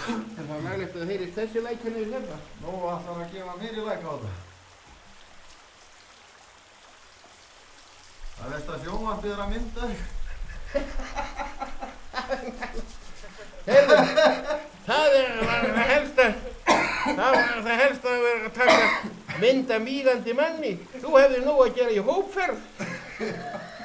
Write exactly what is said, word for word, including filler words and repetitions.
Er það laglegt að heyri þessi lækjarnir hérna? Nú ætlar að gefa mér í læk á þetta. Það veist að sjónvarpið er að mynda þig. Heyrðu, það er var það helsta, það var það helsta að vera að taka mynd af mígandi manni. Þú hefðir nú að gera í hópferð.